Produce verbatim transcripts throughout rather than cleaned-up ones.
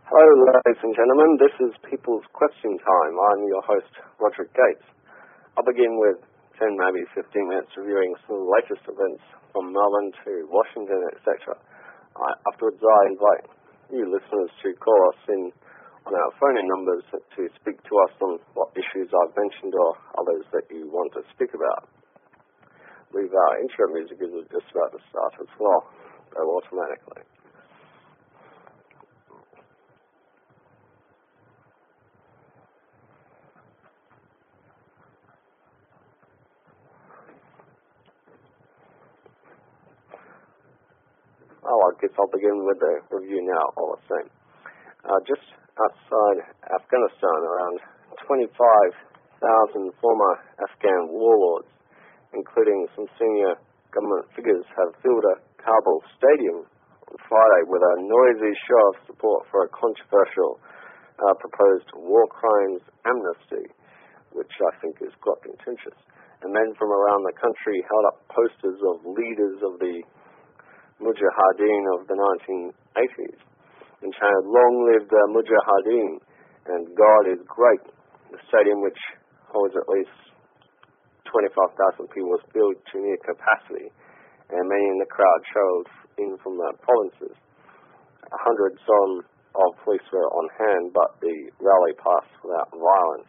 Hello, ladies and gentlemen. This is People's Question Time. I'm your host, Roderick Gates. I'll begin with ten, maybe fifteen minutes reviewing some of the latest events from Melbourne to Washington, et cetera. Uh, afterwards, I invite you listeners to call us in on our phone-in numbers to speak to us on what issues I've mentioned or others that you want to speak about. I believe our intro music is just about to start as well, go automatically. Oh, I guess I'll begin with the review now, all the same. Uh, just outside Afghanistan, around twenty-five thousand former Afghan warlords, including some senior government figures, have filled a Kabul stadium on Friday with a noisy show of support for a controversial uh, proposed war crimes amnesty, which I think is quite contentious. And men from around the country held up posters of leaders of the Mujahideen of the nineteen eighties and chanted, "Long live the Mujahideen," and "God is great." The stadium, which holds at least twenty-five thousand people, was filled to near capacity, and many in the crowd showed in from the provinces. Hundreds on, of police were on hand, but the rally passed without violence.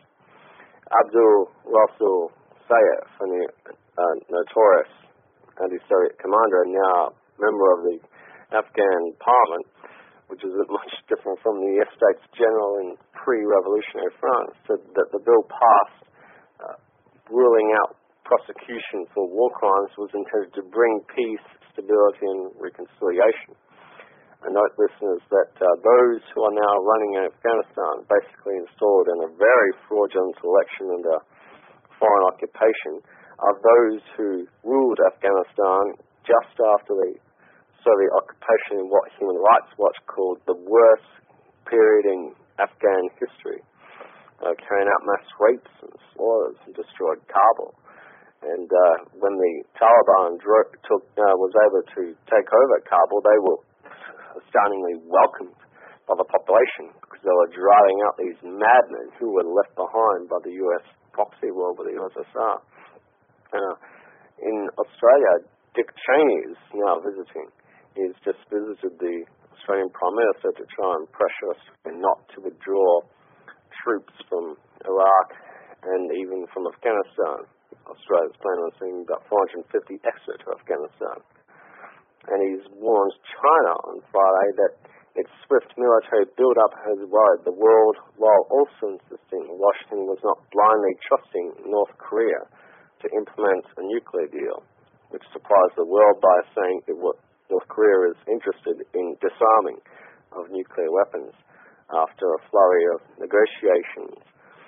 Abdul Rasul Saif, a uh, notorious anti-Soviet commander and now member of the Afghan Parliament, which is much different from the Estates General in pre-revolutionary France, said that the bill passed uh, ruling out prosecution for war crimes was intended to bring peace, stability and reconciliation. I note, listeners, that uh, those who are now running Afghanistan, basically installed in a very fraudulent election under foreign occupation, are those who ruled Afghanistan just after the Soviet occupation in what Human Rights Watch called the worst period in Afghan history, uh, carrying out mass rapes and slaughters and destroyed Kabul. And uh, when the Taliban dro- took, uh, was able to take over Kabul, they were astoundingly welcomed by the population because they were driving out these madmen who were left behind by the U S proxy war with the U S S R. Uh, in Australia, Dick Cheney is now visiting. He's just visited the Australian Prime Minister to try and pressure Australia not to withdraw troops from Iraq and even from Afghanistan. Australia's planning on sending about four hundred fifty extra to Afghanistan. And he's warned China on Friday that its swift military build-up has worried the world, while also insisting Washington was not blindly trusting North Korea to implement a nuclear deal, which surprised the world by saying it was North Korea is interested in disarming of nuclear weapons after a flurry of negotiations.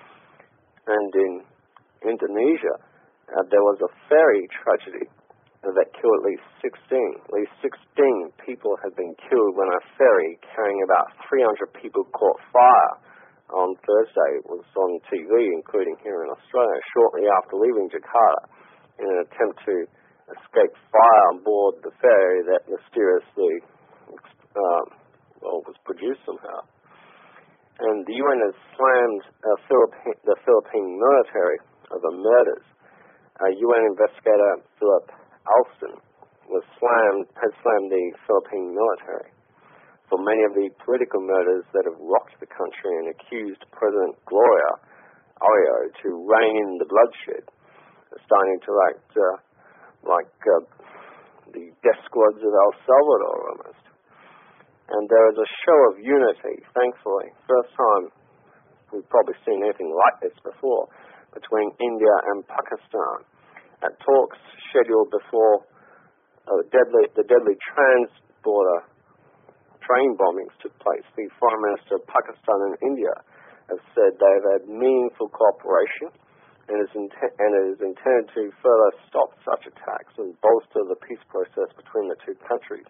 And in Indonesia, uh, there was a ferry tragedy that killed at least sixteen. At least sixteen people had been killed when a ferry carrying about three hundred people caught fire on Thursday. It was on T V, including here in Australia, shortly after leaving Jakarta in an attempt to escape fire on board the ferry that mysteriously um, well, was produced somehow. And the U N has slammed uh, Philippine, the Philippine military over murders. Uh, U N investigator Philip Alston was slammed, has slammed the Philippine military for many of the political murders that have rocked the country and accused President Gloria Arroyo to rein in the bloodshed, starting to act uh, like uh, the death squads of El Salvador almost. And there is a show of unity, thankfully. First time we've probably seen anything like this before, between India and Pakistan. At talks scheduled before uh, deadly, the deadly trans-border train bombings took place, the Foreign Minister of Pakistan and India have said they have had meaningful cooperation and is, int- and it is intended to further stop such attacks and bolster the peace process between the two countries.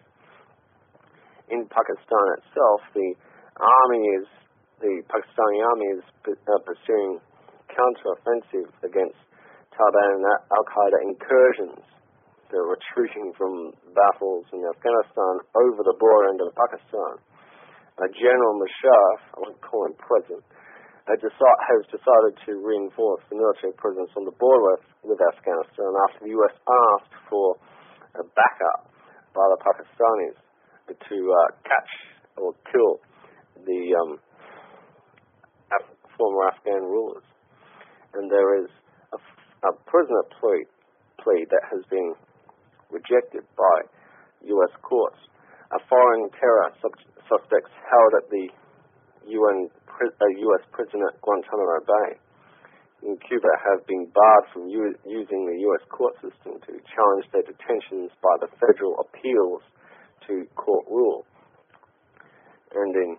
In Pakistan itself, the army is the Pakistani army is uh, pursuing counter-offensive against Taliban and Al-Qaeda incursions. They're retreating from battles in Afghanistan over the border into Pakistan. uh, General Musharraf, I won't call him president, uh, deci- has decided to reinforce the military presence on the border with, with Afghanistan after the U S asked for a backup by the Pakistanis to uh, catch or kill the um, Af- former Afghan rulers. And there is a, a prisoner plea, plea that has been rejected by U S courts. A foreign terror sub- suspects held at the U N pri- uh, U S prison at Guantanamo Bay in Cuba have been barred from u- using the U S court system to challenge their detentions by the Federal Appeals to Court rule. And in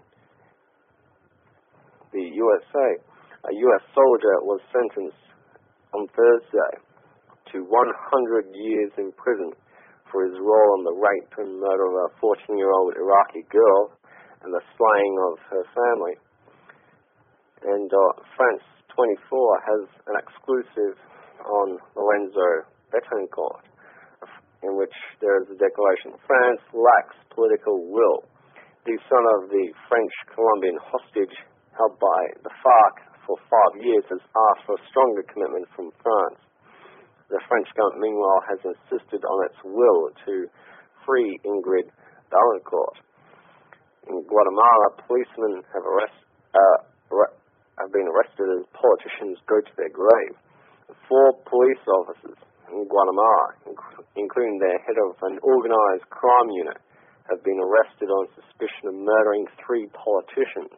the U S A, a U S soldier was sentenced on Thursday to one hundred years in prison for his role in the rape and murder of a fourteen-year-old Iraqi girl and the slaying of her family. And uh, France twenty-four has an exclusive on Lorenzo Betancourt, in which there is a declaration: France lacks political will. The son of the French-Colombian hostage held by the FARC for five years has asked for a stronger commitment from France. The French government, meanwhile, has insisted on its will to free Ingrid Betancourt. In Guatemala, policemen have, arrest, uh, re- have been arrested as politicians go to their grave. Four police officers in Guatemala, inc- including their head of an organized crime unit, have been arrested on suspicion of murdering three politicians.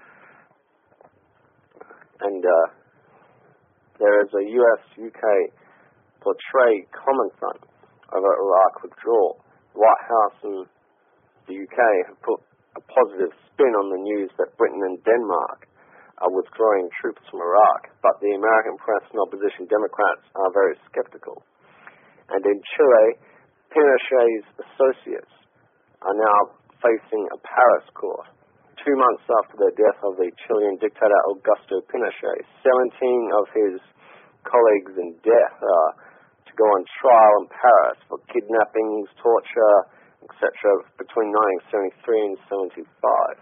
And uh, there is a U S U K portray common front over Iraq withdrawal. The White House and the U K have put a positive spin on the news that Britain and Denmark are withdrawing troops from Iraq, but the American press and opposition Democrats are very skeptical. And in Chile, Pinochet's associates are now facing a Paris court. Two months after the death of the Chilean dictator Augusto Pinochet, seventeen of his colleagues in death are to go on trial in Paris for kidnappings, torture, et cetera between nineteen seventy-three and seventy-five.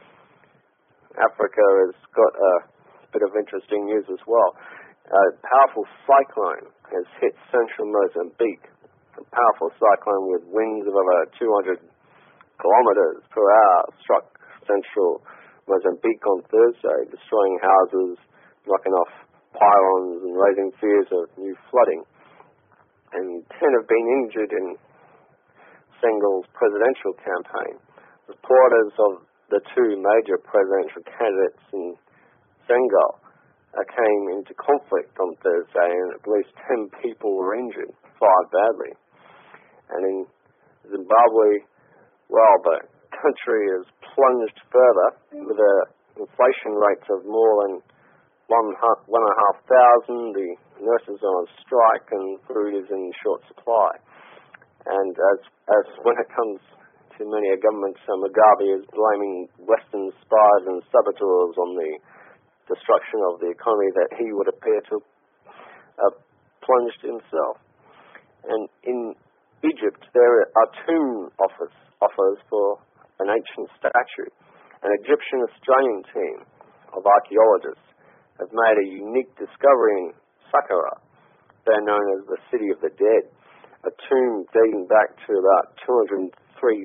Africa has got a bit of interesting news as well. A powerful cyclone has hit central Mozambique. A powerful cyclone with winds of over two hundred kilometers per hour struck central Mozambique on Thursday, destroying houses, knocking off pylons and raising fears of new flooding. And ten have been injured in Senegal's presidential campaign. Supporters of the two major presidential candidates in Senegal uh, came into conflict on Thursday, and at least ten people were injured, five badly. And in Zimbabwe, well, the country has plunged further with a inflation rates of more than one, one and a half thousand. The nurses are on strike and food is in short supply. And as as when it comes to many a government, uh, Mugabe is blaming Western spies and saboteurs on the destruction of the economy that he would appear to have plunged himself. And in Egypt, there are tomb offers, offers for an ancient statue. An Egyptian-Australian team of archaeologists have made a unique discovery in Saqqara. They're known as the City of the Dead, a tomb dating back to about two hundred three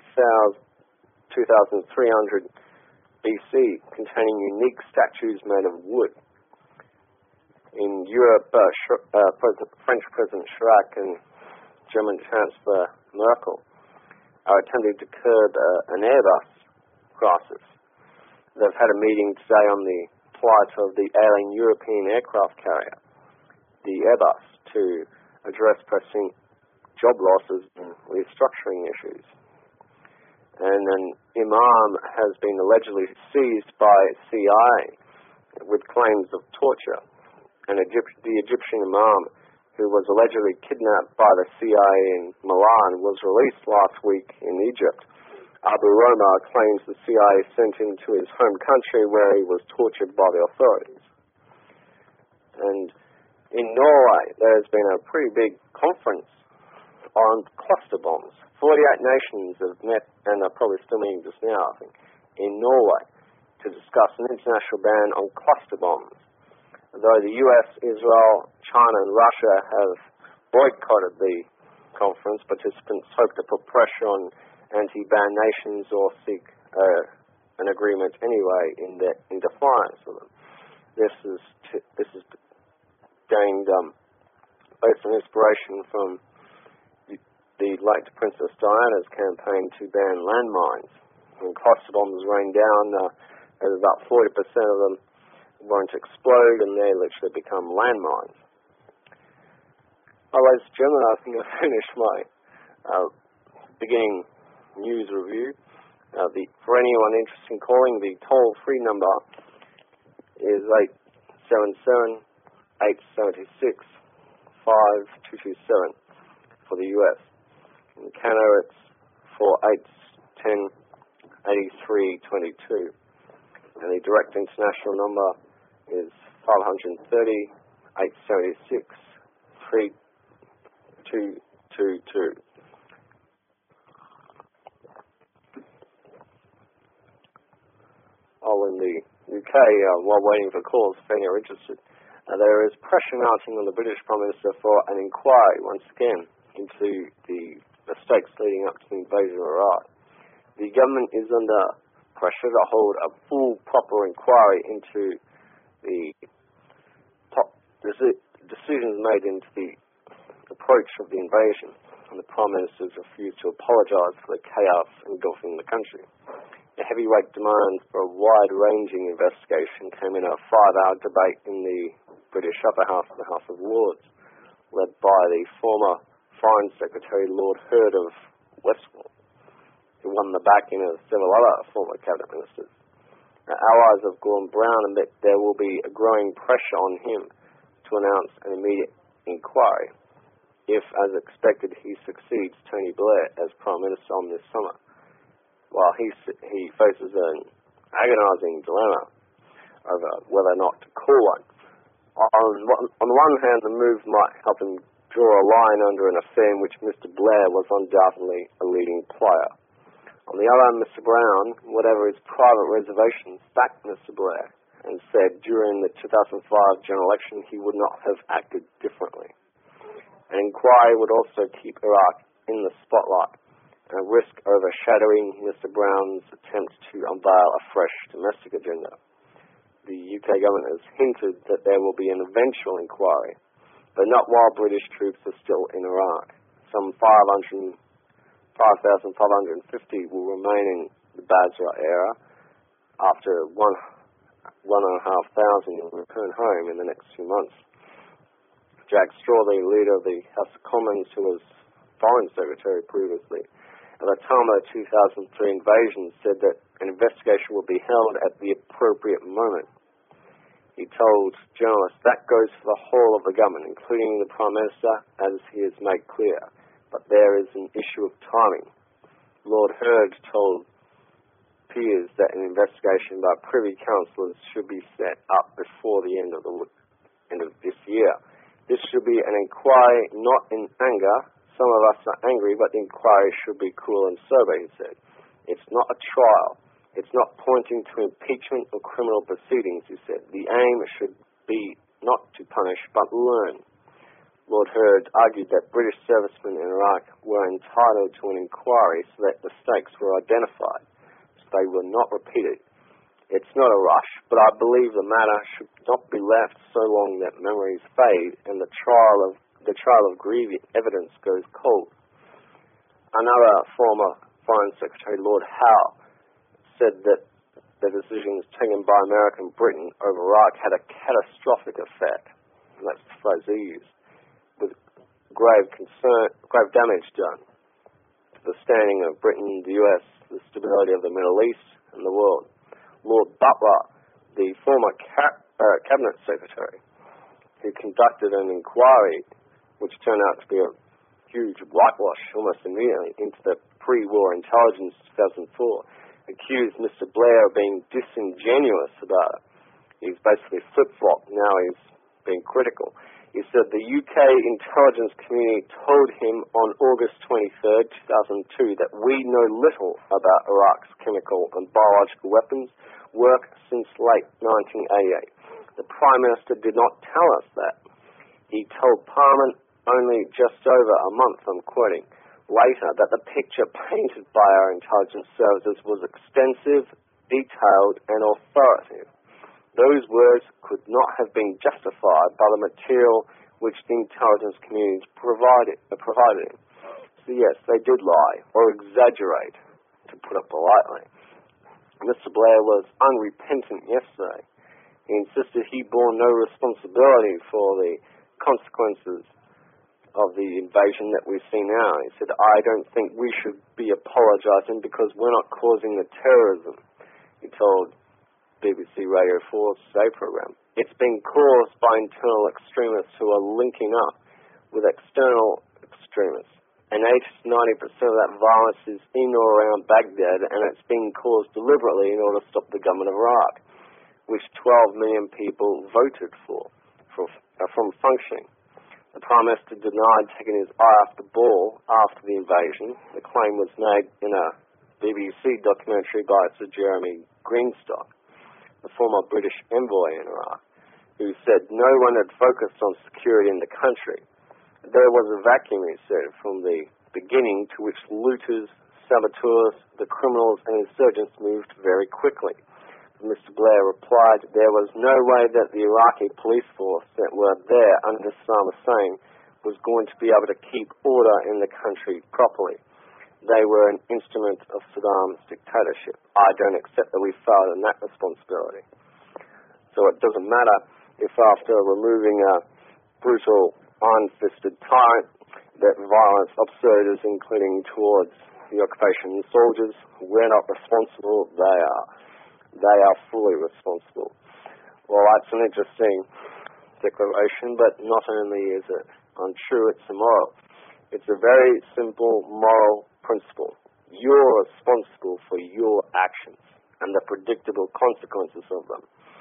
hundred B C, containing unique statues made of wood. In Europe, uh, Sh- uh, President, French President Chirac and German Chancellor Merkel are attempting to curb uh, an Airbus crisis. They've had a meeting today on the plight of the ailing European aircraft carrier, the Airbus, to address pressing job losses and restructuring issues. And an imam has been allegedly seized by C I A with claims of torture. And Egypt, the Egyptian imam, who was allegedly kidnapped by the C I A in Milan, was released last week in Egypt. Abu Roma claims the C I A sent him to his home country where he was tortured by the authorities. And in Norway, there has been a pretty big conference on cluster bombs. forty-eight nations have met, and are probably still meeting just now, I think, in Norway to discuss an international ban on cluster bombs. Though the U S, Israel, China and Russia have boycotted the conference, participants hope to put pressure on anti-ban nations or seek uh, an agreement anyway in, the, in defiance of them. This is t- this is gained um, based on inspiration from the, the late Princess Diana's campaign to ban landmines. When cluster bombs rained down, uh, there was about forty percent of them won't explode, and they literally become landmines. Well, ladies and gentlemen, I think I've finished my uh, beginning news review. Uh, the, for anyone interested in calling, the toll-free number is eight seven seven, eight seven six, five two two seven for the U S. In Canada, it's four eight one zero, eight three two two. And the direct international number is five three zero, eight seven six, three two two two. Oh, in the U K, uh, while waiting for calls, if any are interested, uh, there is pressure mounting on the British Prime Minister for an inquiry, once again, into the mistakes leading up to the invasion of Iraq. The government is under pressure to hold a full, proper inquiry into the top deci- decisions made into the approach of the invasion, and the Prime Minister's refused to apologise for the chaos engulfing the country. The heavyweight demand for a wide-ranging investigation came in a five-hour debate in the British Upper House, the House of Lords, led by the former Foreign Secretary Lord Hurd of Westport, who won the backing of several other former cabinet ministers. Now, allies have gone brown and that there will be a growing pressure on him to announce an immediate inquiry if, as expected, he succeeds Tony Blair as Prime Minister on this summer, while he he faces an agonising dilemma over whether or not to call one. On, on the one hand, the move might help him draw a line under an affair in which Mister Blair was undoubtedly a leading player. On the other, Mister Brown, whatever his private reservations, backed Mister Blair and said during the two thousand five general election he would not have acted differently. An inquiry would also keep Iraq in the spotlight and risk overshadowing Mister Brown's attempts to unveil a fresh domestic agenda. The U K government has hinted that there will be an eventual inquiry, but not while British troops are still in Iraq. Some five thousand five hundred fifty will remain in the Basra area after one, one and a half thousand will return home in the next few months. Jack Straw, the leader of the House of Commons, who was Foreign Secretary previously, at the time of the two thousand three invasion, said that an investigation will be held at the appropriate moment. He told journalists that goes for the whole of the government, including the Prime Minister, as he has made clear. But there is an issue of timing. Lord Hurd told peers that an investigation by Privy Councillors should be set up before the end of the end of this year. This should be an inquiry, not in anger. Some of us are angry, but the inquiry should be cool and sober, he said. It's not a trial. It's not pointing to impeachment or criminal proceedings, he said. The aim should be not to punish, but learn. Lord Hurd argued that British servicemen in Iraq were entitled to an inquiry so that mistakes were identified, so they were not repeated. It's not a rush, but I believe the matter should not be left so long that memories fade and the trial of the trail of grievous evidence goes cold. Another former Foreign Secretary, Lord Howe, said that the decisions taken by America and Britain over Iraq had a catastrophic effect, and that's the phrase he used, with grave concern, grave damage done to the standing of Britain, the U S, the stability of the Middle East and the world. Lord Butler, the former ca- uh, Cabinet Secretary, who conducted an inquiry which turned out to be a huge whitewash almost immediately into the pre-war intelligence two thousand four, accused Mister Blair of being disingenuous about it. He's basically flip-flopped. Now he's being critical. He said the U K intelligence community told him on August twenty-third, two thousand two, that we know little about Iraq's chemical and biological weapons work since late nineteen eighty-eight. The Prime Minister did not tell us that. He told Parliament only just over a month, I'm quoting, later, that the picture painted by our intelligence services was extensive, detailed and authoritative. Those words could not have been justified by the material which the intelligence community provided, uh, provided him. So yes, they did lie, or exaggerate, to put it politely. Mister Blair was unrepentant yesterday. He insisted he bore no responsibility for the consequences of the invasion that we see now. He said, I don't think we should be apologizing because we're not causing the terrorism, he told B B C Radio four's Today program. It's been caused by internal extremists who are linking up with external extremists. And eighty to ninety percent of that violence is in or around Baghdad, and it's being caused deliberately in order to stop the government of Iraq, which twelve million people voted for, for uh, from functioning. The Prime Minister denied taking his eye off the ball after the invasion. The claim was made in a B B C documentary by Sir Jeremy Greenstock, the former British envoy in Iraq, who said no one had focused on security in the country. There was a vacuum, he said, from the beginning to which looters, saboteurs, the criminals and insurgents moved very quickly. Mister Blair replied there was no way that the Iraqi police force that were there under Saddam Hussein was going to be able to keep order in the country properly. They were an instrument of Saddam's dictatorship. I don't accept that we failed in that responsibility. So it doesn't matter if after removing a brutal, iron-fisted tyrant, that violence absurdities, including towards the occupation soldiers, we're not responsible, they are. They are fully responsible. Well, that's an interesting declaration, but not only is it untrue, it's immoral. It's a very simple moral principle. You're responsible for your actions and the predictable consequences of them.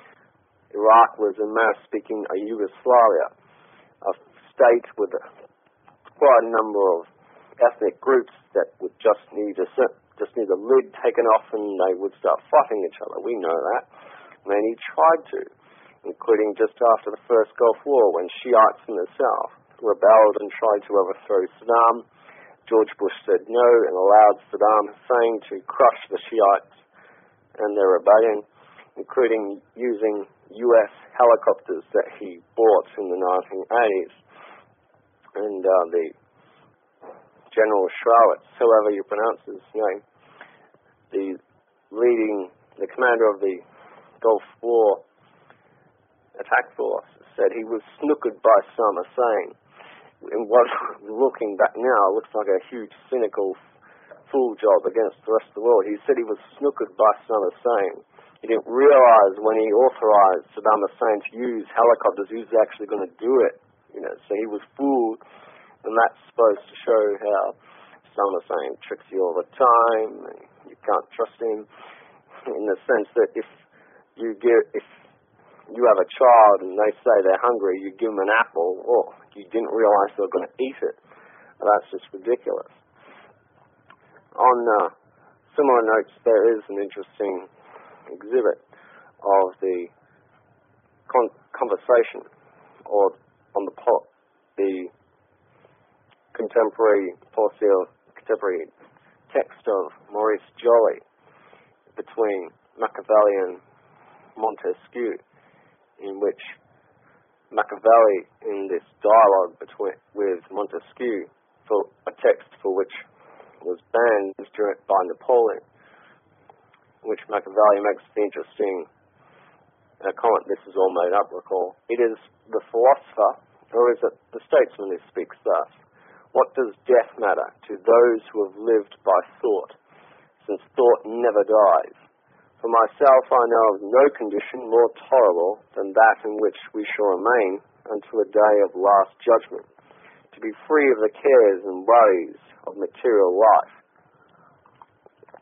Iraq was, in mass speaking, a Yugoslavia, a state with a, quite a number of ethnic groups that would just need a just need a lid taken off and they would start fighting each other. We know that. And he tried to, including just after the first Gulf War when Shiites in the south rebelled and tried to overthrow Saddam. George Bush said no and allowed Saddam Hussein to crush the Shiites and their rebellion, including using U S helicopters that he bought in the nineteen eighties. And uh, the General Shrawitz, however you pronounce his name, the leading, the commander of the Gulf War attack force, said he was snookered by Saddam Hussein. In what, looking back now, looks like a huge cynical fool job against the rest of the world. He said he was snookered by Saddam Hussein. He didn't realize when he authorized Saddam Hussein to use helicopters, he was actually going to do it. You know, so he was fooled. And that's supposed to show how Saddam Hussein tricks you all the time, and you can't trust him, in the sense that if you give, if you have a child and they say they're hungry, you give them an apple, or you didn't realize they were going to eat it. Well, that's just ridiculous. On uh, similar notes, there is an interesting exhibit of the con- conversation, or on the po- the contemporary policy of contemporary text of Maurice Joly between Machiavelli and Montesquieu, in which Machiavelli, in this dialogue between with Montesquieu, for a text for which was banned by Napoleon, in which Machiavelli makes the interesting uh, comment, this is all made up, recall, it is the philosopher, or is it the statesman who speaks thus? What does death matter to those who have lived by thought, since thought never dies? For myself, I know of no condition more tolerable than that in which we shall remain until the day of last judgment, to be free of the cares and worries of material life.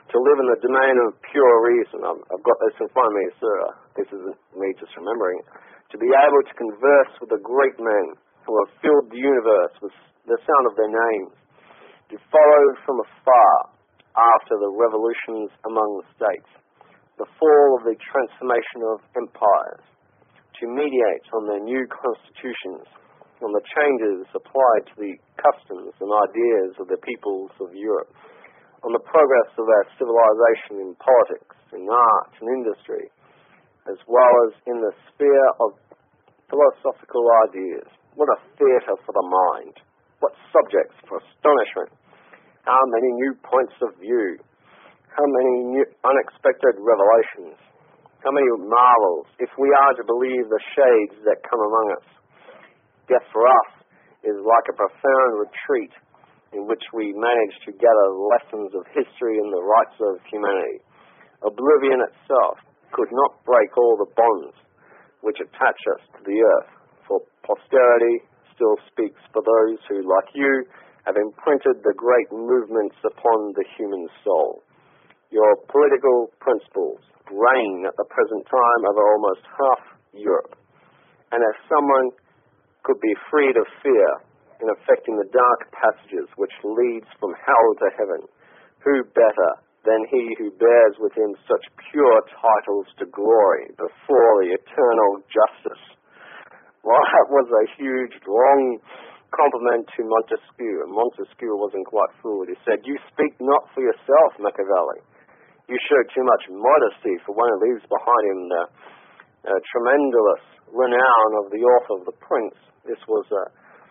to live in the domain of pure reason. I've, I've got this in front of me, so uh, this isn't me just remembering it. To be able to converse with the great men who have filled the universe with the sound of their names, to follow from afar after the revolutions among the states, the fall of the transformation of empires, to mediate on their new constitutions, on the changes applied to the customs and ideas of the peoples of Europe, on the progress of our civilization in politics, in art and industry, as well as in the sphere of philosophical ideas. What a theatre for the mind! What subjects for astonishment! How many new points of view! How many new unexpected revelations! How many marvels, if we are to believe the shades that come among us. Death for us is like a profound retreat in which we manage to gather lessons of history and the rights of humanity. Oblivion itself could not break all the bonds which attach us to the earth, for posterity still speaks for those who, like you, have imprinted the great movements upon the human soul. Your political principles reign at the present time over almost half Europe, and if someone could be freed of fear in affecting the dark passages which leads from hell to heaven, who better than he who bears within such pure titles to glory before the eternal justice? Well, that was a huge, long compliment to Montesquieu. Montesquieu wasn't quite fooled. He said, "You speak not for yourself, Machiavelli. You show too much modesty for one who leaves behind him the uh, tremendous renown of the author of The Prince." This was a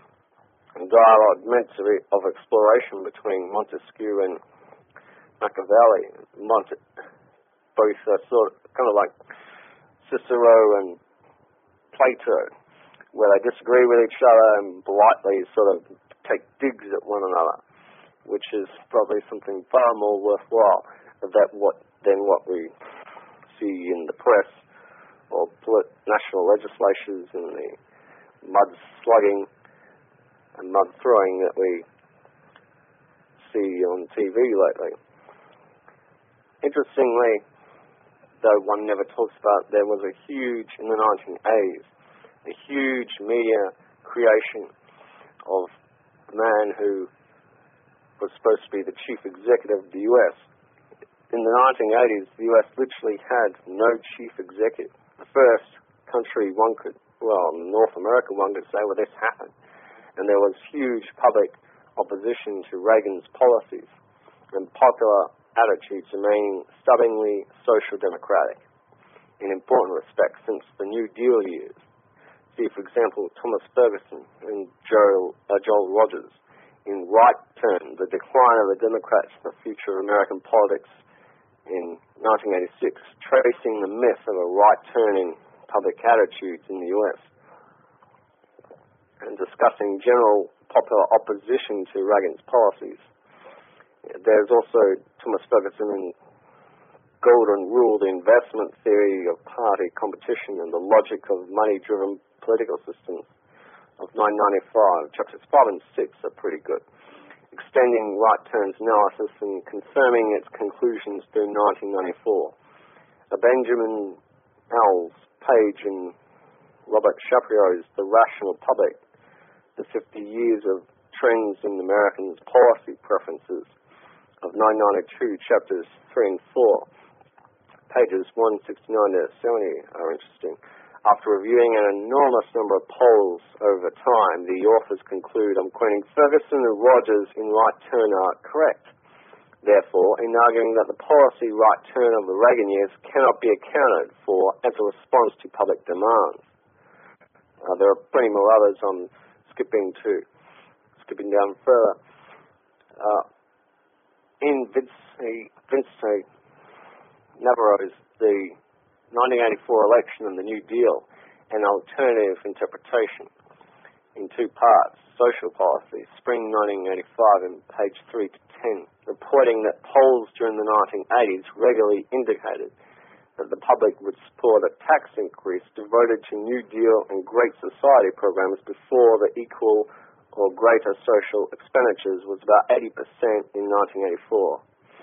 dialogue meant to be of exploration between Montesquieu and Machiavelli. Monte, both uh, sort of, kind of like Cicero and Plato, where they disagree with each other and politely sort of take digs at one another, which is probably something far more worthwhile than what, than what we see in the press or national legislatures and the mud-slugging and mud-throwing that we see on T V lately. Interestingly, though one never talks about, there was a huge, in the nineteen eighties, a huge media creation of a man who was supposed to be the chief executive of the U S. In the nineteen eighties, the U S literally had no chief executive. The first country one could, well, North America one could say, well, this happened. And there was huge public opposition to Reagan's policies and popular attitudes remaining stubbornly social democratic in important respects since the New Deal years. See, for example, Thomas Ferguson and Joel, uh, Joel Rogers in Right Turn, The Decline of the Democrats, the Future of American Politics in nineteen eighty-six, tracing the myth of a right turn in public attitudes in the U S and discussing general popular opposition to Reagan's policies. There's also Thomas Ferguson in Golden Rule, the investment theory of party competition and the logic of money-driven political systems of nineteen ninety-five. Chapters five and six are pretty good, extending Right Turn's analysis and confirming its conclusions through nineteen ninety-four. A Benjamin Owls page in Robert Shapiro's The Rational Public, the fifty years of trends in Americans' policy preferences of nineteen ninety-two, chapters three and four. Pages one sixty-nine to seventy are interesting. After reviewing an enormous number of polls over time, the authors conclude, I'm quoting, Ferguson and Rogers in Right Turn are correct. Therefore, in arguing that the policy right turn of the Reagan years cannot be accounted for as a response to public demands. Uh, there are plenty more others I'm skipping to, skipping down further. Uh, in Vince, Vince Navarro's The nineteen eighty-four Election and the New Deal, an Alternative Interpretation, in two parts, Social Policy, Spring nineteen eighty-five, and page three to ten, reporting that polls during the nineteen eighties regularly indicated that the public would support a tax increase devoted to New Deal and Great Society programs before the equal or greater social expenditures was about eighty percent in nineteen eighty-four.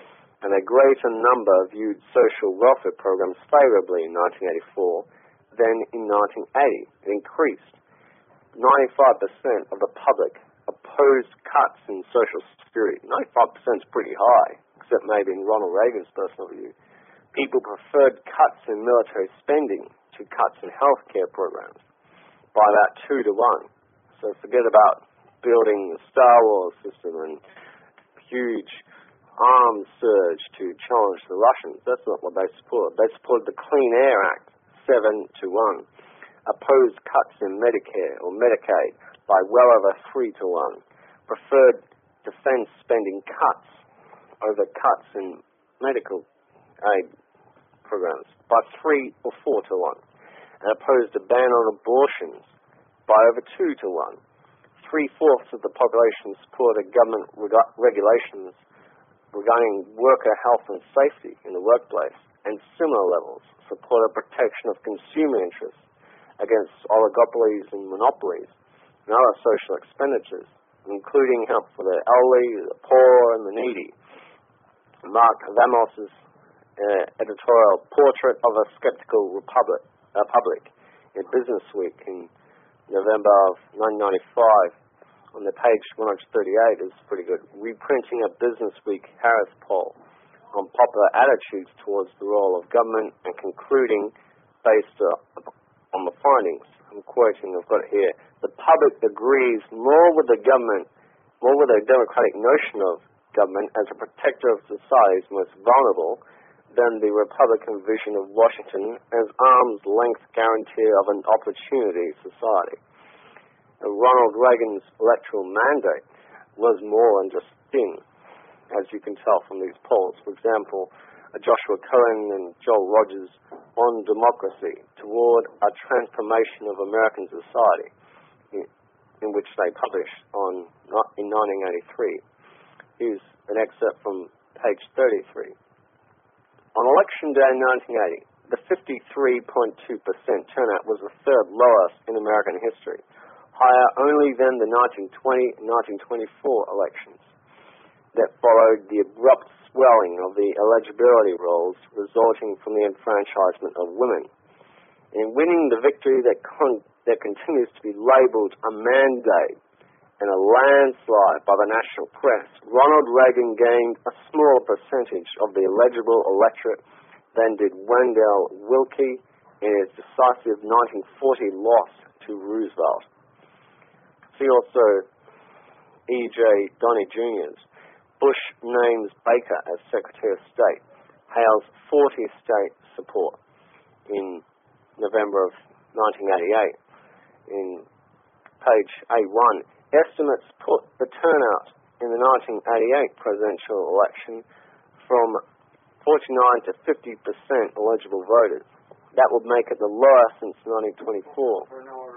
and a greater number viewed social welfare programs favorably in nineteen eighty-four than in nineteen eighty. It increased. ninety-five percent of the public opposed cuts in social security. ninety-five percent is pretty high, except maybe in Ronald Reagan's personal view. People preferred cuts in military spending to cuts in healthcare programs by about two to one. So forget about building the Star Wars system and huge arms surge to challenge the Russians. That's not what they supported. They supported the Clean Air Act, seven to one. Opposed cuts in Medicare or Medicaid by well over three to one. Preferred defense spending cuts over cuts in medical aid programs by three or four to one. And opposed a ban on abortions by over two to one. Three-fourths of the population supported government reg- regulations regarding worker health and safety in the workplace, and similar levels supported protection of consumer interests against oligopolies and monopolies and other social expenditures, including help for the elderly, the poor, and the needy. Mark Vamos's uh, editorial Portrait of a Skeptical Republic, uh, Public in Business Week in November of nineteen ninety-five on the page one thirty-eight is pretty good. Reprinting a Business Week Harris poll on popular attitudes towards the role of government and concluding based uh, on the findings. I'm quoting, I've got it here. The public agrees more with the government, more with a democratic notion of government as a protector of society's most vulnerable than the Republican vision of Washington as arm's-length guarantee of an opportunity society. Ronald Reagan's electoral mandate was more than just thin, as you can tell from these polls. For example, Joshua Cohen and Joel Rogers on democracy toward a transformation of American society, in, in which they published on in nineteen eighty-three. Here's an excerpt from page thirty-three. On election day nineteen eighty, the fifty-three point two percent turnout was the third lowest in American history, higher only than the nineteen twenty and nineteen twenty-four elections that followed the abrupt swelling of the eligibility rolls resulting from the enfranchisement of women. In winning the victory that, con- that continues to be labelled a mandate and a landslide by the national press, Ronald Reagan gained a smaller percentage of the eligible electorate than did Wendell Willkie in his decisive nineteen forty loss to Roosevelt. See also E J Donny Junior's Bush names Baker as Secretary of State, hails forty state support in November of nineteen eighty-eight. In page A one, estimates put the turnout in the nineteen eighty-eight presidential election from forty-nine to fifty percent eligible voters. That would make it the lowest since nineteen twenty-four.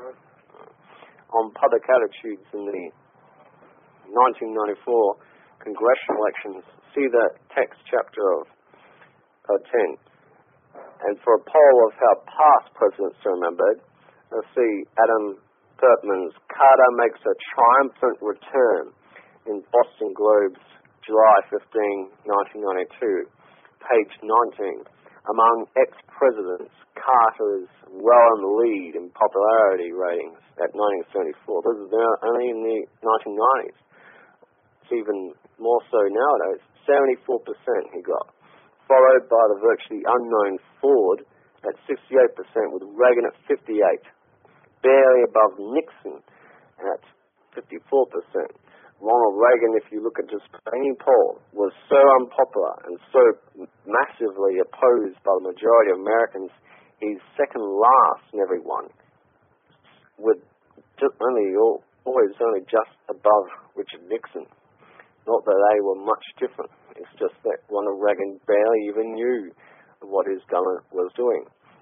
On public attitudes in the nineteen ninety-four congressional elections, see the text chapter of uh, ten. And for a poll of how past presidents are remembered, let's see Adam Pertman's Carter Makes a Triumphant Return in Boston Globe's July fifteenth, nineteen ninety-two, page nineteen. Among ex-presidents, Carter is well in the lead in popularity ratings at nineteen seventy-four. This is now only in the nineteen nineties. It's even more so nowadays. seventy-four percent he got, followed by the virtually unknown Ford at sixty-eight percent, with Reagan at fifty-eight, barely above Nixon at fifty-four percent. Ronald Reagan, if you look at just any poll, was so unpopular and so massively opposed by the majority of Americans, he's second last in every one, with just only always only just above Richard Nixon. Not that they were much different. It's just that Ronald Reagan barely even knew what his government was doing.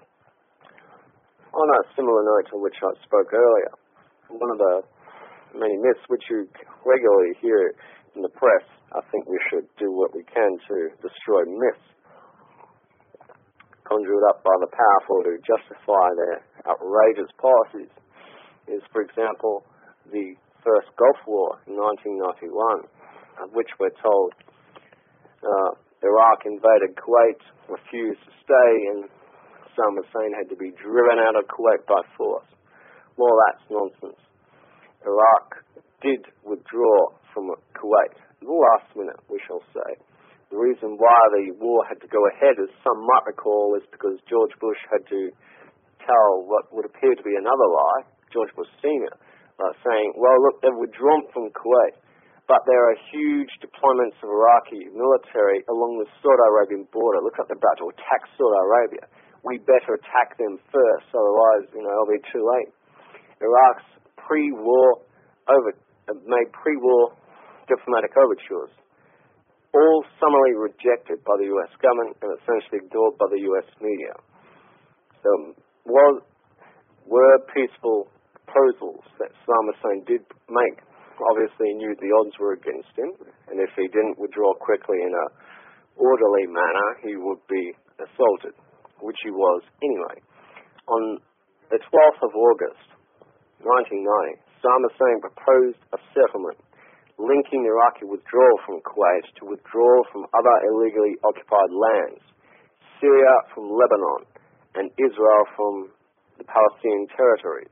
On a similar note to which I spoke earlier, one of the many myths which you regularly hear in the press, I think we should do what we can to destroy myths conjured up by the powerful to justify their outrageous policies, is, for example, the first Gulf War in nineteen ninety-one, of which we're told uh, Iraq invaded Kuwait, refused to stay, and Saddam Hussein had to be driven out of Kuwait by force. Well, that's nonsense. Iraq did withdraw from Kuwait. At the last minute, we shall say. The reason why the war had to go ahead, as some might recall, is because George Bush had to tell what would appear to be another lie, George Bush Senior, uh, saying, well, look, they've withdrawn from Kuwait, but there are huge deployments of Iraqi military along the Saudi Arabian border. Looks like they're about to attack Saudi Arabia. We better attack them first, otherwise, you know, it'll be too late. Iraq's pre-war over, made pre-war diplomatic overtures, all summarily rejected by the U S government and essentially ignored by the U S media. So, was, were peaceful proposals that Saddam Hussein did make. Obviously, he knew the odds were against him, and if he didn't withdraw quickly in an orderly manner, he would be assaulted, which he was anyway. On the twelfth of August, nineteen ninety, Saddam Hussein proposed a settlement linking Iraqi withdrawal from Kuwait to withdrawal from other illegally occupied lands, Syria from Lebanon, and Israel from the Palestinian territories.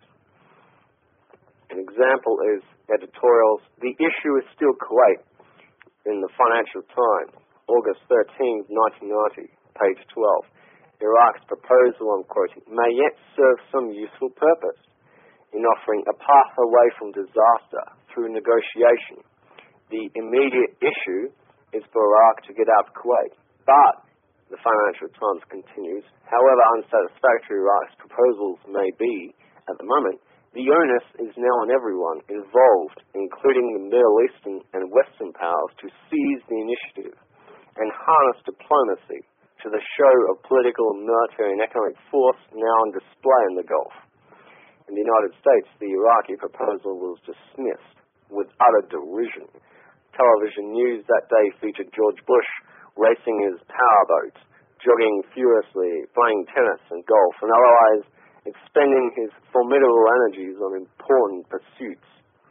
An example is editorials, "The issue is still Kuwait," in the Financial Times, August thirteenth, nineteen ninety, page twelve. Iraq's proposal, I'm quoting, "may yet serve some useful purpose in offering a path away from disaster through negotiation. The immediate issue is for Iraq to get out of Kuwait. But," the Financial Times continues, "however unsatisfactory Iraq's proposals may be at the moment, the onus is now on everyone involved, including the Middle Eastern and Western powers, to seize the initiative and harness diplomacy to the show of political, military and economic force now on display in the Gulf." In the United States, the Iraqi proposal was dismissed with utter derision. Television news that day featured George Bush racing his powerboat, jogging furiously, playing tennis and golf, and otherwise expending his formidable energies on important pursuits.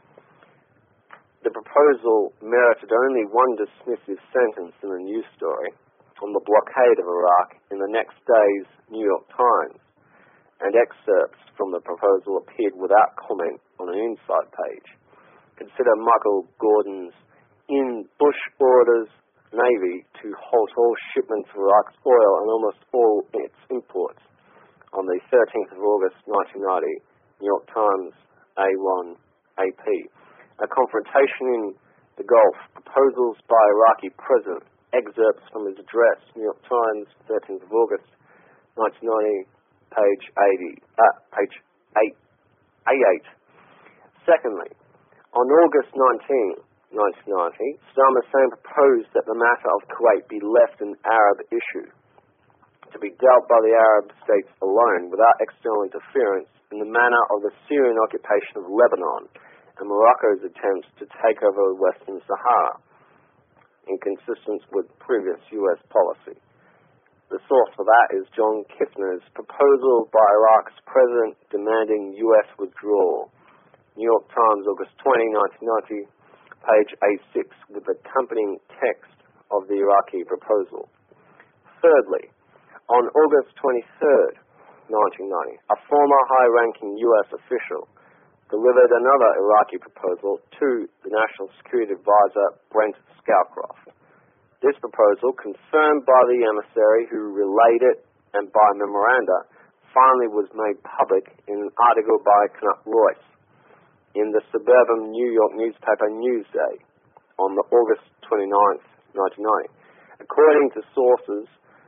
The proposal merited only one dismissive sentence in the news story on the blockade of Iraq in the next day's New York Times, and excerpts from the proposal appeared without comment on an inside page. Consider Michael Gordon's "In Bush orders Navy to halt all shipments of Iraq's oil and almost all its imports" on the thirteenth of August nineteen ninety, New York Times, A one, A P. A confrontation in the Gulf, proposals by Iraqi President, excerpts from his address, New York Times, thirteenth of August nineteen ninety, page eighty, uh, page eight, A eight. Secondly, on August nineteenth, nineteen ninety, Saddam Hussein proposed that the matter of Kuwait be left an Arab issue, to be dealt by the Arab states alone without external interference in the manner of the Syrian occupation of Lebanon and Morocco's attempts to take over Western Sahara, inconsistent with previous U S policy. The source for that is John Kissner's proposal by Iraq's president demanding U S withdrawal. New York Times, August twentieth, nineteen ninety, page A six, with the accompanying text of the Iraqi proposal. Thirdly, on August twenty-third, nineteen ninety, a former high-ranking U S official delivered another Iraqi proposal to the National Security Advisor Brent Scowcroft. This proposal, confirmed by the emissary who relayed it and by memoranda, finally was made public in an article by Knupp Royce in the suburban New York newspaper Newsday on the August twenty-ninth, nineteen ninety. According to sources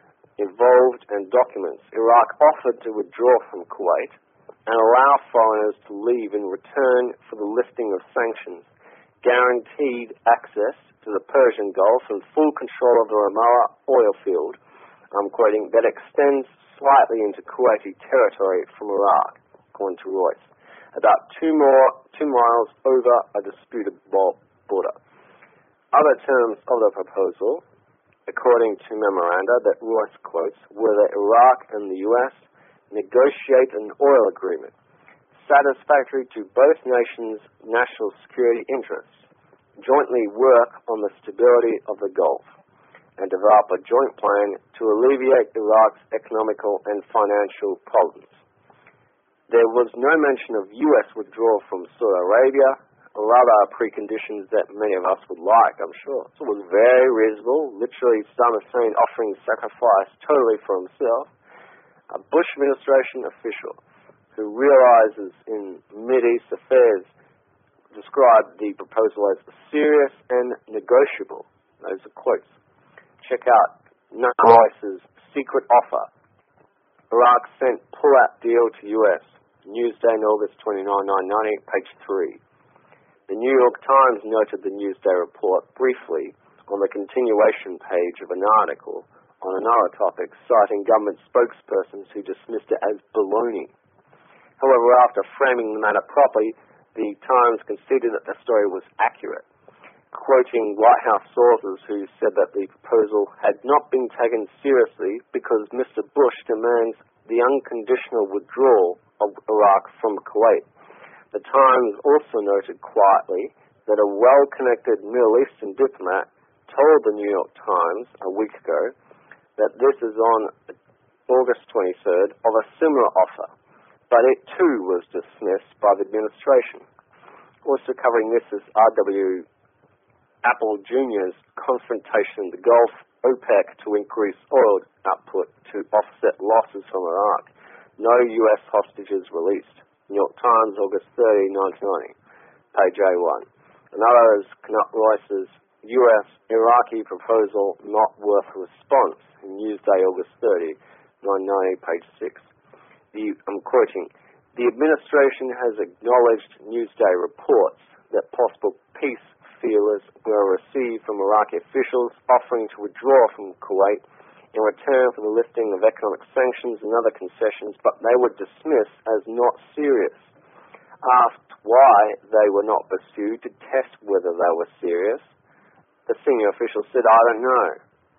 involved and documents, Iraq offered to withdraw from Kuwait and allow foreigners to leave in return for the lifting of sanctions, guaranteed access to the Persian Gulf and full control of the Ramallah oil field, I'm quoting, that extends slightly into Kuwaiti territory from Iraq, according to Royce, about two more two miles over a disputed border. Other terms of the proposal, according to memoranda that Royce quotes, were that Iraq and the U S negotiate an oil agreement satisfactory to both nations' national security interests, jointly work on the stability of the Gulf, and develop a joint plan to alleviate Iraq's economical and financial problems. There was no mention of U S withdrawal from Saudi Arabia, or other preconditions that many of us would like, I'm sure. So it was very reasonable. Literally, Saddam Hussein offering sacrifice totally for himself. A Bush administration official who realizes in Mideast affairs described the proposal as serious and negotiable. Those are quotes. Check out Rice's secret offer. Iraq sent pull-out deal to U S. Newsday in August twenty-ninth, nineteen ninety, page three. The New York Times noted the Newsday report briefly on the continuation page of an article on another topic, citing government spokespersons who dismissed it as baloney. However, after framing the matter properly, the Times conceded that the story was accurate, quoting White House sources who said that the proposal had not been taken seriously because Mister Bush demands the unconditional withdrawal of Iraq from Kuwait. The Times also noted quietly that a well-connected Middle Eastern diplomat told the New York Times a week ago that this is on August twenty-third of a similar offer, but it too was dismissed by the administration. Also covering this is R W Apple Junior's confrontation in the Gulf, OPEC to increase oil output to offset losses from Iraq. No U S hostages released. New York Times, August thirtieth, nineteen ninety, page A one. Another is Knut Royce's U S Iraqi proposal not worth a response in Newsday, August thirtieth, nineteen ninety, page six. The, I'm quoting, the administration has acknowledged Newsday reports that possible peace feelers were received from Iraqi officials offering to withdraw from Kuwait in return for the lifting of economic sanctions and other concessions, but they were dismissed as not serious. Asked why they were not pursued to test whether they were serious, the senior official said, I don't know.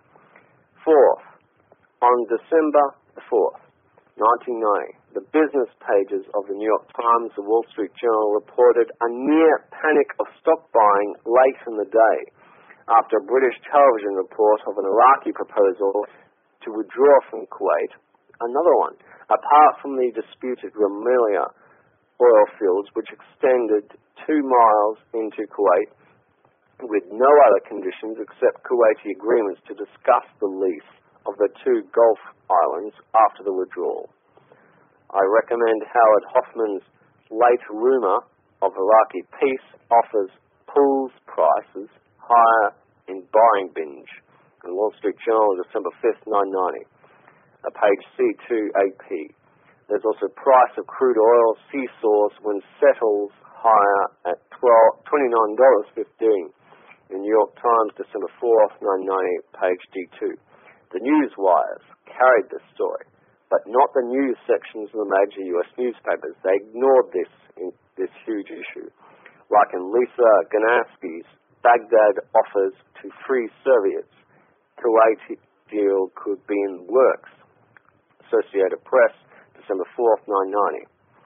Fourth, on December the fourth, nineteen ninety, the business pages of the New York Times and Wall Street Journal reported a near panic of stock buying late in the day after a British television report of an Iraqi proposal to withdraw from Kuwait. Another one, apart from the disputed Rumelia oil fields, which extended two miles into Kuwait with no other conditions except Kuwaiti agreements to discuss the lease of the two Gulf islands after the withdrawal. I recommend Howard Hoffman's late rumor of Iraqi peace offers pools prices higher in buying binge. In Wall Street Journal, December fifth, nineteen ninety, uh, page C two A P. There's also price of crude oil seesaws when settles higher at twenty-nine dollars and fifteen cents. In New York Times, December fourth, nineteen ninety, page D two. The news wires carried this story, but not the news sections of the major U S newspapers. They ignored this in this huge issue. Like in Lisa Ganaski's Baghdad offers to free Soviets, Kuwait deal could be in the works. Associated Press, December fourth, nineteen ninety.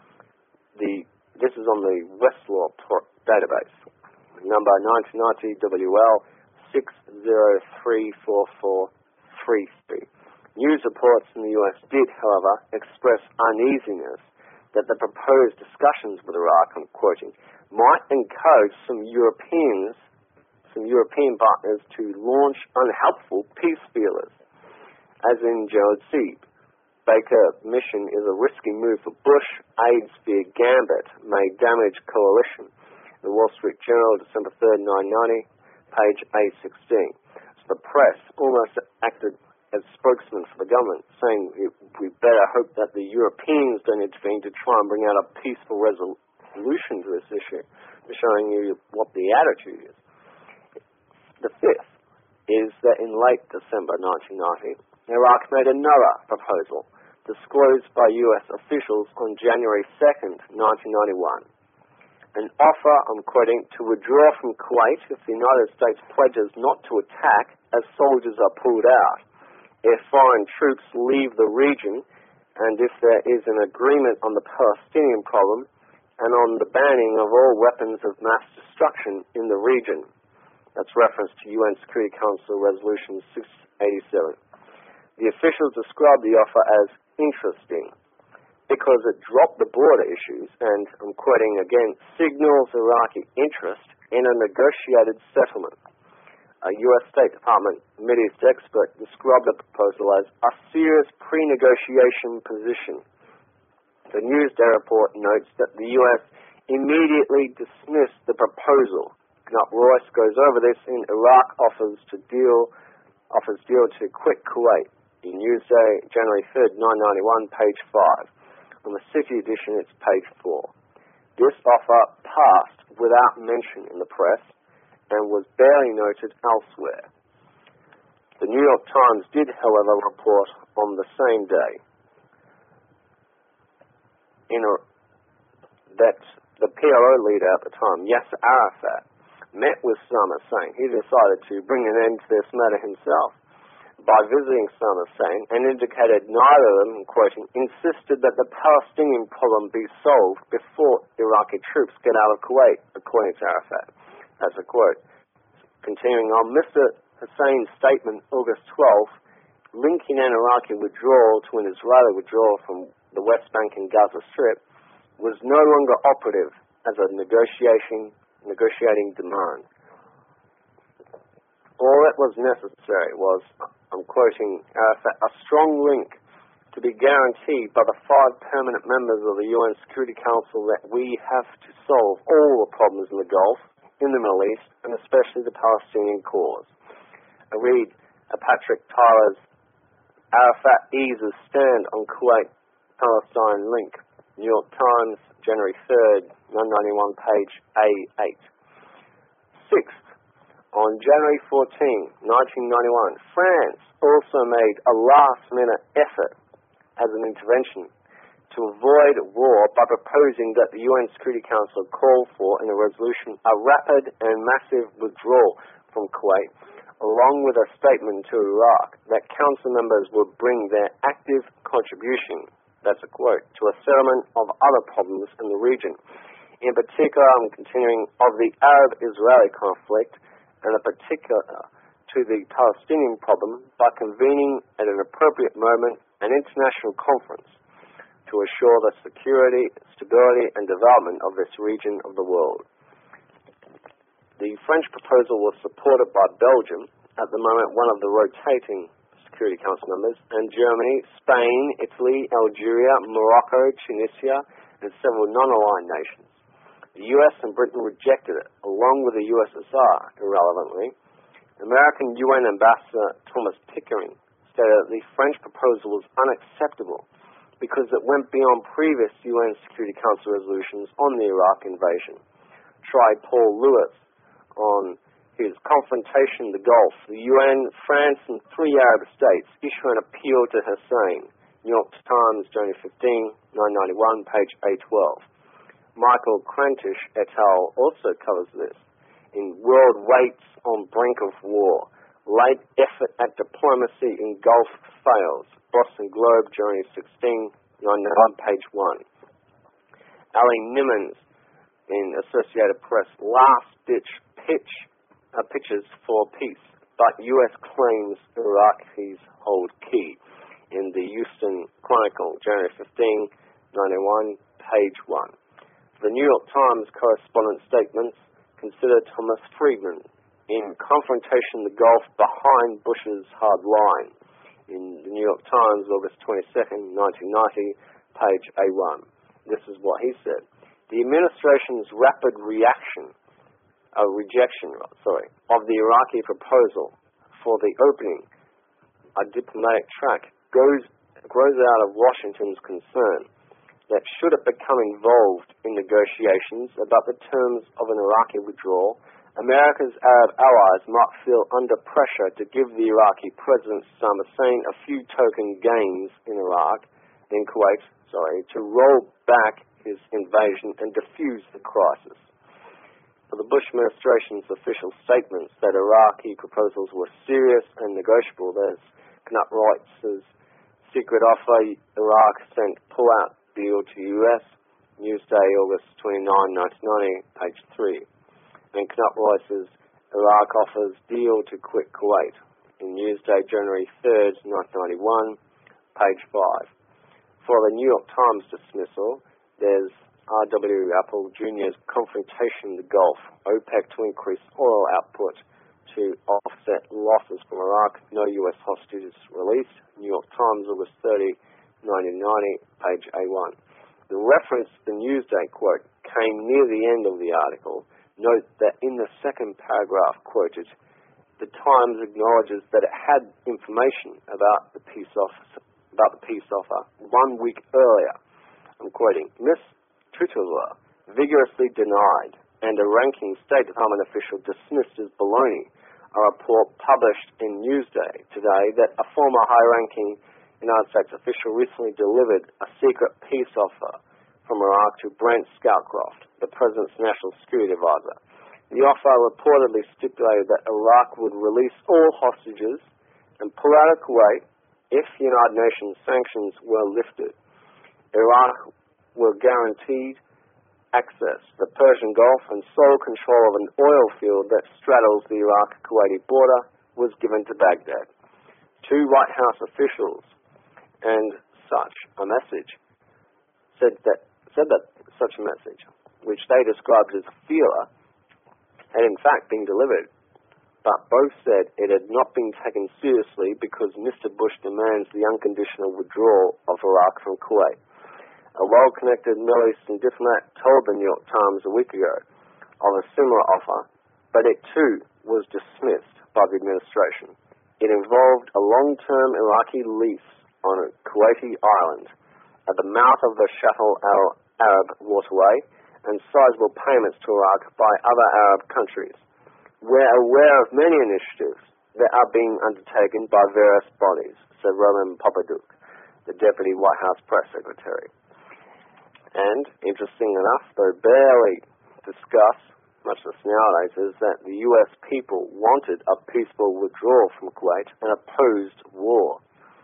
The, this is on the Westlaw database. Number nineteen ninety W L six zero three four four three three. News reports in the U S did, however, express uneasiness that the proposed discussions with Iraq, I'm quoting, might encourage some Europeans, some European partners to launch unhelpful peace feelers, as in Gerald Sieb. Baker mission is a risky move for Bush. Aids via Gambit may damage coalition. The Wall Street Journal, December third, nineteen ninety, page A sixteen. So the press almost acted as spokesman for the government, saying we better hope that the Europeans don't intervene to try and bring out a peaceful resolution to this issue, showing you what the attitude is. The fifth is that in late December nineteen ninety, Iraq made another proposal disclosed by U S officials on January second, nineteen ninety-one. An offer, I'm quoting, to withdraw from Kuwait if the United States pledges not to attack as soldiers are pulled out, if foreign troops leave the region, and if there is an agreement on the Palestinian problem and on the banning of all weapons of mass destruction in the region. That's reference to U N Security Council Resolution eighty-seven. The officials described the offer as interesting because it dropped the border issues and, I'm quoting again, signals Iraqi interest in a negotiated settlement. A U S State Department Mideast expert described the proposal as a serious pre-negotiation position. The Newsday report notes that the U S immediately dismissed the proposal. Knupp Royce goes over this in Iraq offers to deal offers deal to quit Kuwait. In Newsday, January third, nineteen ninety-one, page five. On the City edition, it's page four. This offer passed without mention in the press and was barely noted elsewhere. The New York Times did, however, report on the same day in a, that the P L O leader at the time, Yasser Arafat, met with Saddam Hussein. He decided to bring an end to this matter himself by visiting Saddam Hussein and indicated neither of them, quoting, insisted that the Palestinian problem be solved before Iraqi troops get out of Kuwait, according to Arafat. That's a quote. Continuing on, Mister Hussein's statement, August twelfth, linking an Iraqi withdrawal to an Israeli withdrawal from the West Bank and Gaza Strip, was no longer operative as a negotiating, negotiating demand. All that was necessary was, I'm quoting Arafat, a strong link to be guaranteed by the five permanent members of the U N Security Council that we have to solve all the problems in the Gulf, in the Middle East, and especially the Palestinian cause. I read uh, Patrick Tyler's Arafat eases stand on Kuwait-Palestine link, New York Times, January third, nineteen ninety-one, page A eight. Sixth, on January fourteenth, nineteen ninety-one, France also made a last-minute effort as an intervention to avoid war by proposing that the U N Security Council call for, in a resolution, a rapid and massive withdrawal from Kuwait, along with a statement to Iraq that council members would bring their active contribution, that's a quote, to a settlement of other problems in the region. In particular, I'm continuing, of the Arab-Israeli conflict, and in particular to the Palestinian problem, by convening at an appropriate moment an international conference to assure the security, stability, and development of this region of the world. The French proposal was supported by Belgium, at the moment one of the rotating Security Council members, and Germany, Spain, Italy, Algeria, Morocco, Tunisia, and several non-aligned nations. The U S and Britain rejected it, along with the U S S R, irrelevantly. American U N Ambassador Thomas Pickering stated that the French proposal was unacceptable because it went beyond previous U N Security Council resolutions on the Iraq invasion. Tried Paul Lewis on his confrontation in the Gulf. The U N, France, and three Arab states issue an appeal to Hussein. New York Times, January fifteenth, nineteen ninety-one, page A twelve. Michael Krantish et al. Also covers this in World Waits on Brink of War. Late effort at diplomacy in Gulf fails. Boston Globe, January sixteenth, nineteen ninety-one, page one. Ali Nimmons in Associated Press, last-ditch pitch, uh, pitches for peace, but U S claims Iraqis hold key. In the Houston Chronicle, January fifteenth, nineteen ninety-one, page one. The New York Times correspondent statements consider Thomas Friedman in Confrontation in the Gulf behind Bush's hard line. In the New York Times, August twenty-second, nineteen ninety, page A one. This is what he said. The administration's rapid reaction, uh, rejection, sorry, of the Iraqi proposal for the opening a diplomatic track goes grows out of Washington's concern that should it become involved in negotiations about the terms of an Iraqi withdrawal, America's Arab allies might feel under pressure to give the Iraqi President Saddam Hussein a few token gains in Iraq, in Kuwait, sorry, to roll back his invasion and defuse the crisis. For the Bush administration's official statements that Iraqi proposals were serious and negotiable, there's Knupp Royce's secret offer, Iraq sent pull-out deal to U S, Newsday, August twenty-ninth, nineteen ninety, page three. And Knupp Royce's Iraq offers deal to quit Kuwait, in Newsday, January third, nineteen ninety-one, page five. For the New York Times dismissal, there's R W Apple Junior's confrontation in the Gulf, OPEC to increase oil output to offset losses from Iraq, no U S hostages released, New York Times, August thirtieth, nineteen ninety, page A one. The reference to the Newsday quote came near the end of the article. Note that in the second paragraph quoted, the Times acknowledges that it had information about the peace offer, about the peace offer one week earlier. I'm quoting, Miss Tutula vigorously denied, and a ranking State Department official dismissed as baloney a report published in Newsday today that a former high-ranking United States official recently delivered a secret peace offer from Iraq to Brent Scowcroft, the President's National Security Advisor. The offer reportedly stipulated that Iraq would release all hostages and pull out of Kuwait if United Nations sanctions were lifted. Iraq were guaranteed access to the Persian Gulf, and sole control of an oil field that straddles the Iraq-Kuwaiti border was given to Baghdad. Two White House officials and such a message said that said that such a message, which they described as a feeler, had in fact been delivered, but both said it had not been taken seriously because Mister Bush demands the unconditional withdrawal of Iraq from Kuwait. A well-connected Middle Eastern diplomat told the New York Times a week ago of a similar offer, but it too was dismissed by the administration. It involved a long-term Iraqi lease on a Kuwaiti island at the mouth of the Shatt al-Arab waterway and sizable payments to Iraq by other Arab countries. We're aware of many initiatives that are being undertaken by various bodies, said Roman Popadouk, the Deputy White House Press Secretary. And, interesting enough, though barely discussed, much less nowadays, is that the U S people wanted a peaceful withdrawal from Kuwait and opposed war.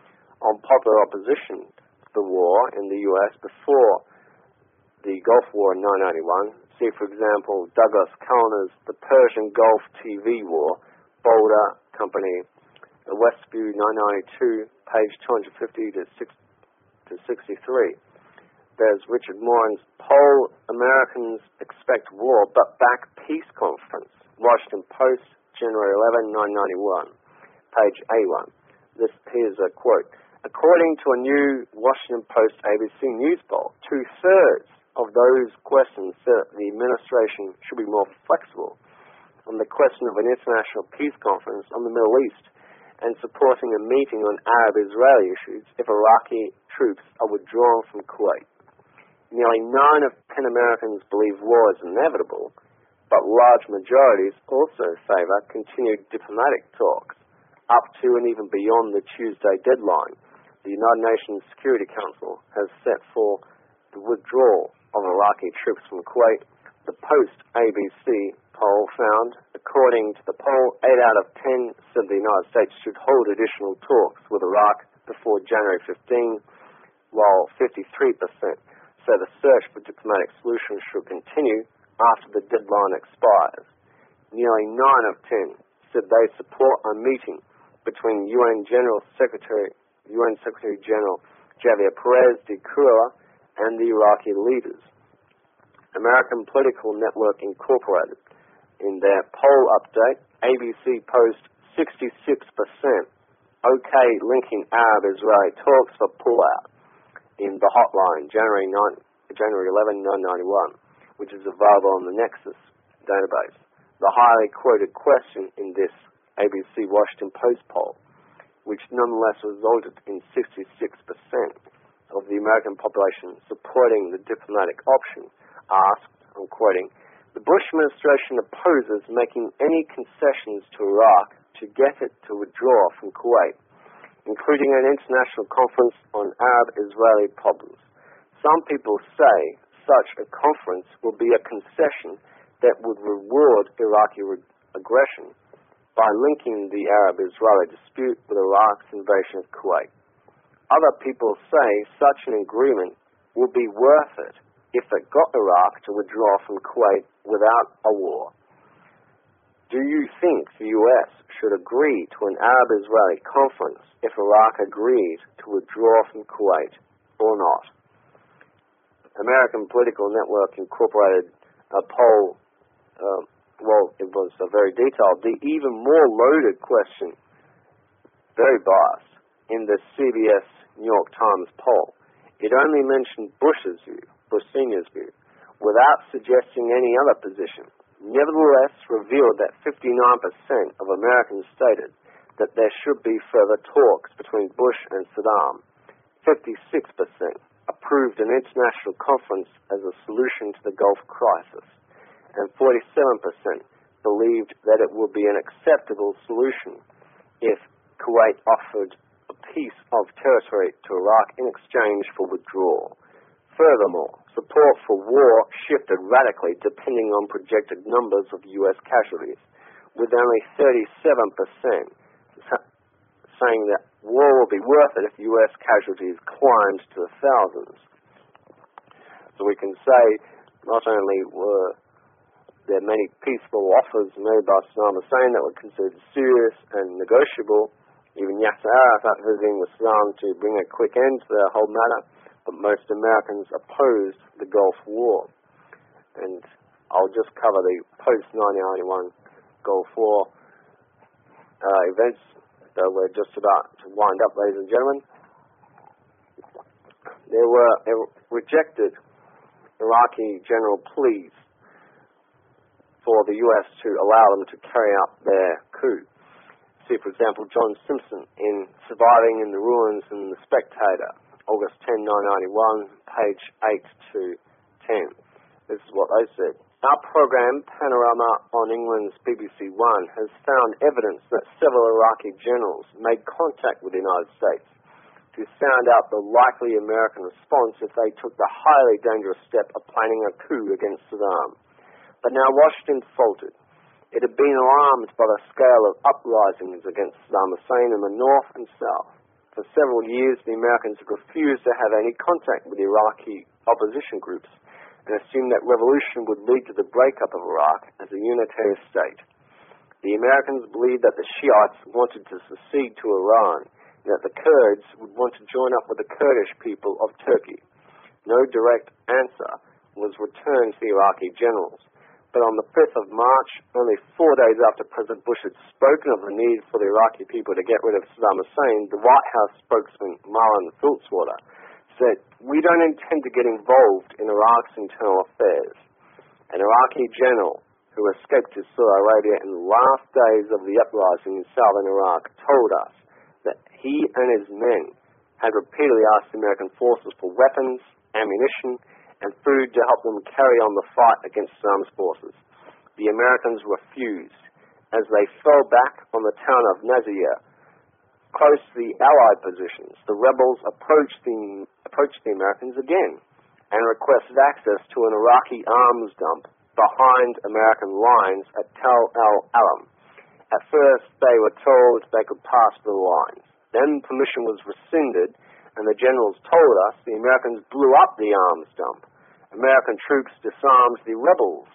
On popular opposition to the war in the U S before the Gulf War in nineteen ninety-one, see, for example, Douglas Kellner's The Persian Gulf T V War, Boulder Company, Westview nineteen ninety-two, page two fifty to sixty-three. There's Richard Morin's Poll, Americans Expect War But Back Peace Conference, Washington Post, January eleventh, nineteen ninety-one, page A one. This, here's a quote. According to a new Washington Post A B C News poll, two-thirds of those questions said the administration should be more flexible on the question of an international peace conference on the Middle East and supporting a meeting on Arab-Israeli issues if Iraqi troops are withdrawn from Kuwait. Nearly nine of ten Americans believe war is inevitable, but large majorities also favor continued diplomatic talks up to and even beyond the Tuesday deadline. The United Nations Security Council has set for the withdrawal of Iraqi troops from Kuwait. The post-A B C poll found, according to the poll, eight out of ten said the United States should hold additional talks with Iraq before January fifteenth, while fifty-three percent so the search for diplomatic solutions should continue after the deadline expires. Nearly nine of ten said they support a meeting between U N General Secretary, U N Secretary General Javier Perez de Cuellar and the Iraqi leaders. American Political Network Incorporated, in their poll update, A B C post sixty-six percent okay linking Arab-Israeli talks for pullout in the hotline, January eleventh, nineteen ninety-one, which is available on the Nexus database. The highly quoted question in this A B C Washington Post poll, which nonetheless resulted in sixty-six percent of the American population supporting the diplomatic option, asked, I'm quoting, the Bush administration opposes making any concessions to Iraq to get it to withdraw from Kuwait, including an international conference on Arab-Israeli problems. Some people say such a conference will be a concession that would reward Iraqi re- aggression by linking the Arab-Israeli dispute with Iraq's invasion of Kuwait. Other people say such an agreement will be worth it if it got Iraq to withdraw from Kuwait without a war. Do you think the U S should agree to an Arab-Israeli conference if Iraq agrees to withdraw from Kuwait or not? American Political Network incorporated a poll, uh, well, it was uh, very detailed, the even more loaded question, very biased, in the C B S New York Times poll. It only mentioned Bush's view, Bush Senior's view, without suggesting any other position. Nevertheless, revealed that fifty-nine percent of Americans stated that there should be further talks between Bush and Saddam. fifty-six percent approved an international conference as a solution to the Gulf crisis, and forty-seven percent believed that it would be an acceptable solution if Kuwait offered a piece of territory to Iraq in exchange for withdrawal. Furthermore, support for war shifted radically depending on projected numbers of U S casualties, with only thirty-seven percent saying that war will be worth it if U S casualties climbed to the thousands. So we can say not only were there many peaceful offers made by Saddam Hussein that were considered serious and negotiable, even Yasser Arafat visiting with Saddam to bring a quick end to the whole matter, but most Americans opposed the Gulf War. And I'll just cover the post nineteen ninety-one Gulf War uh, events. So we're just about to wind up, ladies and gentlemen. There were uh, rejected Iraqi general pleas for the U S to allow them to carry out their coup. See, for example, John Simpson in Surviving in the Ruins in The Spectator, August tenth, nineteen ninety-one, page eight to ten. This is what they said. Our program, Panorama on England's B B C One, has found evidence that several Iraqi generals made contact with the United States to sound out the likely American response if they took the highly dangerous step of planning a coup against Saddam. But now Washington faltered. It had been alarmed by the scale of uprisings against Saddam Hussein in the north and south. For several years, the Americans had refused to have any contact with Iraqi opposition groups and assumed that revolution would lead to the breakup of Iraq as a unitary state. The Americans believed that the Shiites wanted to secede to Iran and that the Kurds would want to join up with the Kurdish people of Turkey. No direct answer was returned to the Iraqi generals. But on the fifth of March, only four days after President Bush had spoken of the need for the Iraqi people to get rid of Saddam Hussein, the White House spokesman Marlon Fitzwater said, "We don't intend to get involved in Iraq's internal affairs." An Iraqi general who escaped to Saudi Arabia in the last days of the uprising in southern Iraq told us that he and his men had repeatedly asked American forces for weapons, ammunition, and food to help them carry on the fight against Saddam's forces. The Americans refused. As they fell back on the town of Nazir, close to the Allied positions, the rebels approached the, approached the Americans again and requested access to an Iraqi arms dump behind American lines at Tal al-Alam. At first, they were told they could pass the lines. Then permission was rescinded, and the generals told us the Americans blew up the arms dump. American troops disarmed the rebels.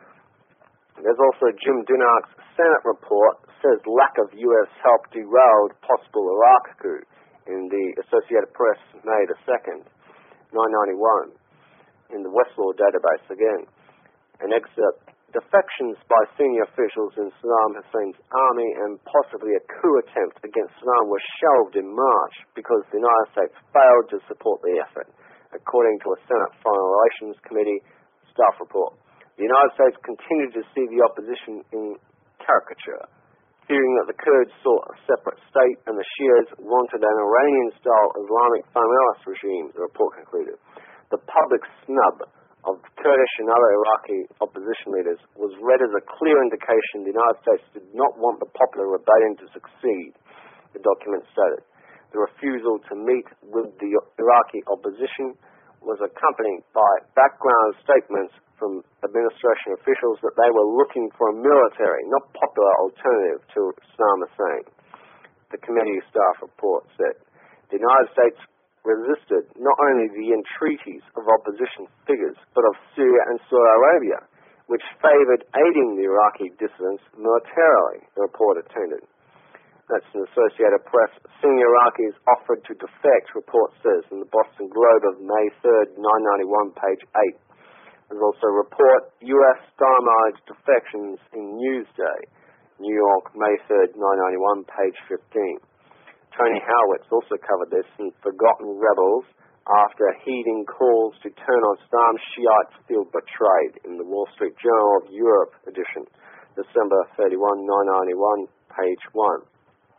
There's also Jim Dinark's Senate report says lack of U S help derailed possible Iraq coup in the Associated Press, May the second, nineteen ninety-one, in the Westlaw database again. An excerpt, defections by senior officials in Saddam Hussein's army and possibly a coup attempt against Saddam were shelved in March because the United States failed to support the effort, according to a Senate Foreign Relations Committee staff report. The United States continued to see the opposition in caricature, fearing that the Kurds sought a separate state and the Shias wanted an Iranian-style Islamic fundamentalist regime, the report concluded. The public snub of Kurdish and other Iraqi opposition leaders was read as a clear indication the United States did not want the popular rebellion to succeed, the document stated. The refusal to meet with the Iraqi opposition was accompanied by background statements from administration officials that they were looking for a military, not popular alternative to Saddam Hussein. The committee staff report said the United States resisted not only the entreaties of opposition figures, but of Syria and Saudi Arabia, which favoured aiding the Iraqi dissidents militarily, the report attended. That's an Associated Press. Senior Iraqis offered to defect, report says in the Boston Globe of May third, nineteen ninety-one, page eight. There's also a report, U S stymied defections in Newsday, New York, May third, nineteen ninety-one, page fifteen. Tony Howitz also covered this in Forgotten Rebels after heeding calls to turn on Saddam, Shiites feel betrayed in the Wall Street Journal of Europe edition, December thirty-first, nineteen ninety-one, page one.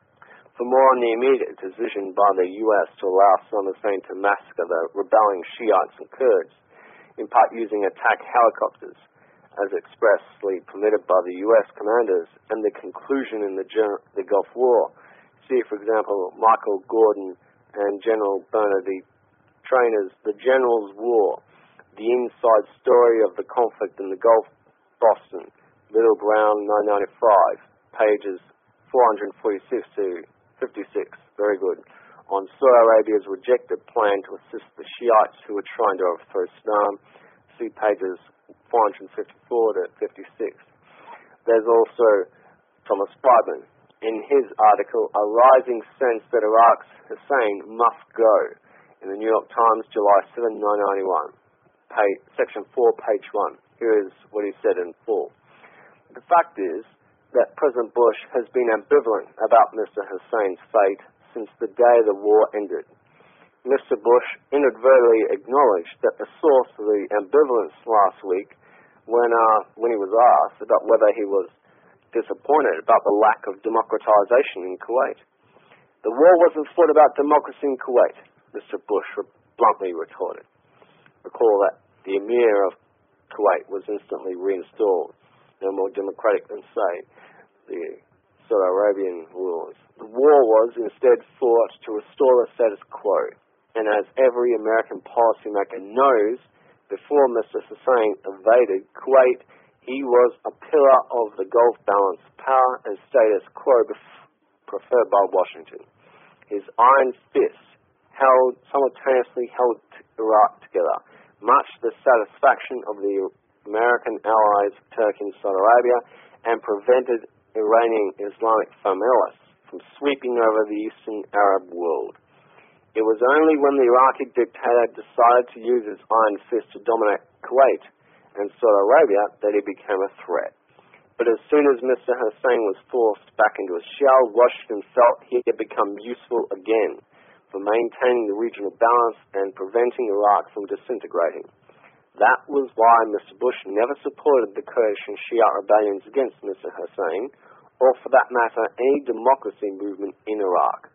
For more on the immediate decision by the U S to allow Saddam Hussein to massacre the rebelling Shiites and Kurds, in part using attack helicopters, as expressly permitted by the U S commanders, and the conclusion in the, Gen- the Gulf War. See, for example, Michael Gordon and General Bernard E. Trainor's The General's War, the inside story of the conflict in the Gulf, Boston, Little Brown, nineteen ninety-five, pages four forty-six to fifty-six, very good, on Saudi Arabia's rejected plan to assist the Shiites who were trying to overthrow Saddam. See pages four fifty-four to fifty-six. There's also Thomas Friedman. In his article, A Rising Sense That Iraq's Hussein Must Go, in the New York Times, July seventh, nineteen ninety-one, page, section four, page one. Here is what he said in full. The fact is that President Bush has been ambivalent about Mister Hussein's fate since the day the war ended. Mister Bush inadvertently acknowledged that the source of the ambivalence last week when, uh, when he was asked about whether he was disappointed about the lack of democratization in Kuwait. The war wasn't fought about democracy in Kuwait, Mister Bush bluntly retorted. Recall that the Emir of Kuwait was instantly reinstalled, no more democratic than, say, the Saudi Arabian rulers. The war was instead fought to restore the status quo, and as every American policymaker knows, before Mister Hussein invaded Kuwait, he was a pillar of the Gulf balance power and status quo preferred by Washington. His iron fist held, simultaneously held Iraq together, much to the satisfaction of the American allies of Turkey and Saudi Arabia, and prevented Iranian Islamic fundamentalists from sweeping over the Eastern Arab world. It was only when the Iraqi dictator decided to use his iron fist to dominate Kuwait and Saudi Arabia that he became a threat. But as soon as Mister Hussein was forced back into a shell, Washington felt he had become useful again for maintaining the regional balance and preventing Iraq from disintegrating. That was why Mister Bush never supported the Kurdish and Shiite rebellions against Mister Hussein, or for that matter, any democracy movement in Iraq.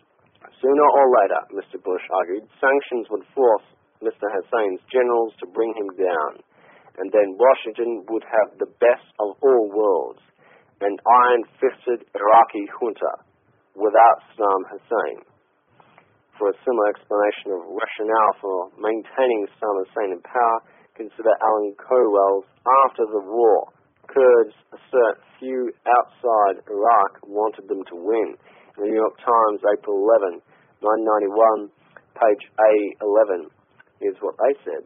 Sooner or later, Mister Bush argued, sanctions would force Mister Hussein's generals to bring him down, and then Washington would have the best of all worlds, an iron-fisted Iraqi junta, without Saddam Hussein. For a similar explanation of rationale for maintaining Saddam Hussein in power, consider Alan Cowell's After the War. Kurds assert few outside Iraq wanted them to win. In the New York Times, April eleventh, nineteen ninety-one, page A eleven, is what they said.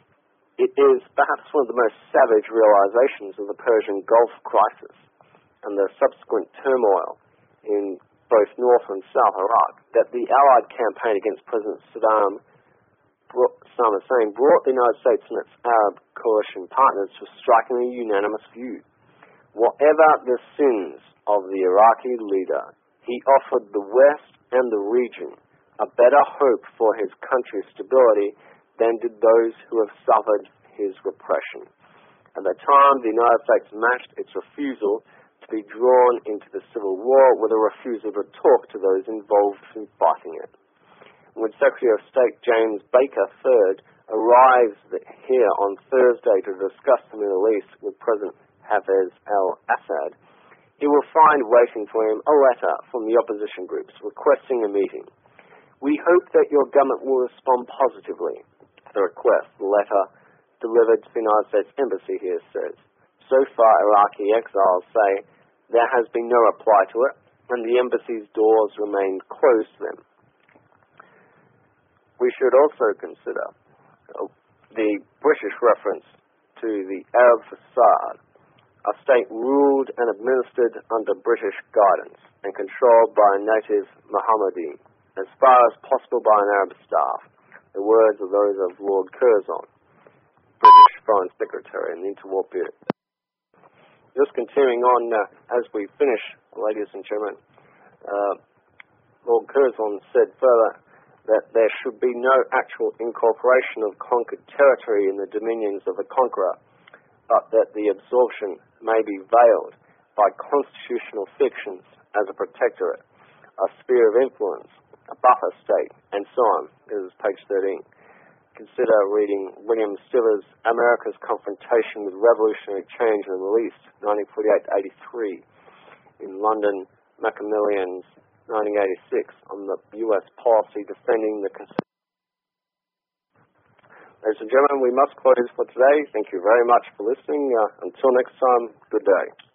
It is perhaps one of the most savage realizations of the Persian Gulf crisis and the subsequent turmoil in both North and South Iraq, that the Allied campaign against President Saddam, brought, Saddam Hussein brought the United States and its Arab coalition partners to a strikingly unanimous view. Whatever the sins of the Iraqi leader, he offered the West and the region a better hope for his country's stability than did those who have suffered his repression. At the time, the United States matched its refusal to be drawn into the Civil War with a refusal to talk to those involved in fighting it. When Secretary of State James Baker the third arrives here on Thursday to discuss the Middle East with President Hafez al-Assad, he will find waiting for him a letter from the opposition groups requesting a meeting. We hope that your government will respond positively to the request. The letter delivered to the United States Embassy here says, so far Iraqi exiles say there has been no reply to it, and the embassy's doors remain closed to them. We should also consider uh, the British reference to the Arab facade, a state ruled and administered under British guidance and controlled by a native Mohammedan, as far as possible by an Arab staff. The words are those of Lord Curzon, British Foreign Secretary in the interwar period. Just continuing on uh, as we finish, ladies and gentlemen, uh, Lord Curzon said further that there should be no actual incorporation of conquered territory in the dominions of the conqueror, but that the absorption may be veiled by constitutional fictions as a protectorate, a sphere of influence, a buffer state, and so on. This is page thirteen. Consider reading William Stivers' America's Confrontation with Revolutionary Change in the Middle East, nineteen forty-eight to eighty-three, in London, Macmillan's nineteen eighty-six, on the U S policy defending the Constitution. Ladies and gentlemen, we must close for today. Thank you very much for listening. Uh, until next time, good day.